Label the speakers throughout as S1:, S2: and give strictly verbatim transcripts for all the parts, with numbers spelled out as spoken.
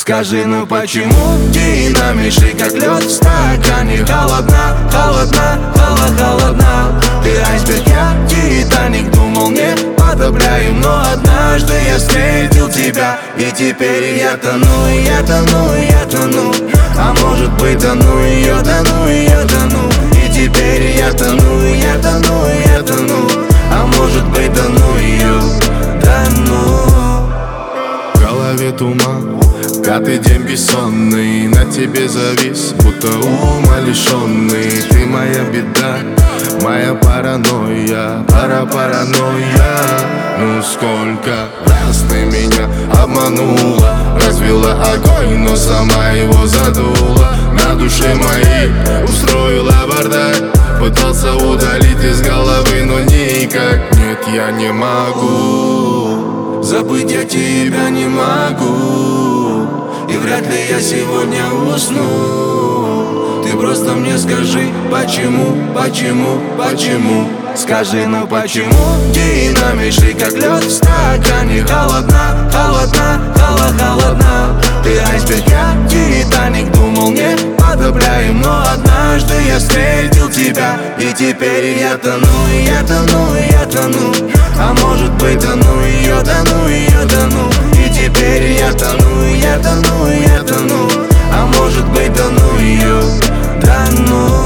S1: Скажи, ну почему динамишь как лед в стакане? Холодна, холодна, холод, холодна. Ты айсберг, я Титаник. Думал, не подобраю, но однажды я встретил тебя. И теперь я тону, и я тону, и я тону. А может быть, тону ее, тону ее, тону. И теперь я тону, и я тону, и я тону. А может быть, тону ее, тону.
S2: В голове туман, пятый день бессонный. На тебе завис, будто ума лишенный. Ты моя беда, моя паранойя, пара паранойя. Ну сколько раз ты меня обманула, развела огонь, но сама его задула. На душе моей устроила бардак, пытался удалить из головы, но никак. Нет, я не могу,
S1: забыть я тебя не могу, и вряд ли я сегодня усну. Ты просто мне скажи, почему, почему, почему. Скажи, ну почему динамишь как лед в стакане? Холодна, холодна, холод, холодна. Ты айсберг, я Титаник. Думал, не подобраем, но однажды я встретил тебя. И теперь я тону, и я тону, и я тону. А может быть, тону ее, тону ее, тону. И теперь я тону, и я тону, и я тону. А может быть, тону ее, тону.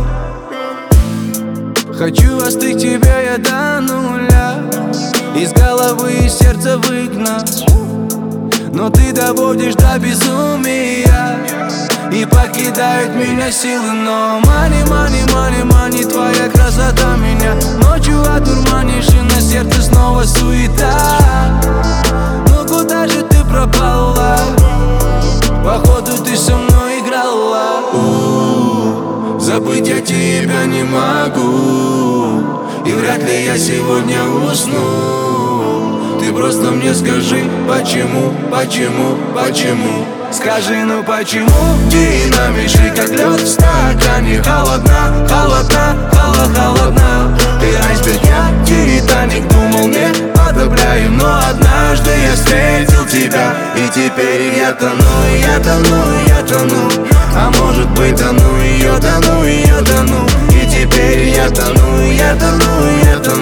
S1: Хочу остыть тебя я до нуля, из головы и сердца выгнать. Но ты доводишь до безумия, и покидают меня силы. Но мани, мани, мани, мани, твоя красота меня ночью одурманишь, и на сердце снова суета. Ну куда же ты пропала? Походу ты со мной играла. У-у-у, забыть я тебя не могу, и вряд ли я сегодня усну. Ты просто мне скажи, почему, почему, почему. Скажи, ну почему динамишь как лед в стакане? Холодна, холодна, холод, холодна. Ты айсберг, я Титаник. Думал, не подобраю, но однажды я встретил тебя. И теперь я тону, и я тону, и я тону. А может быть, тону ее, тону ее, тону. И теперь я тону, и я тону, и я тону.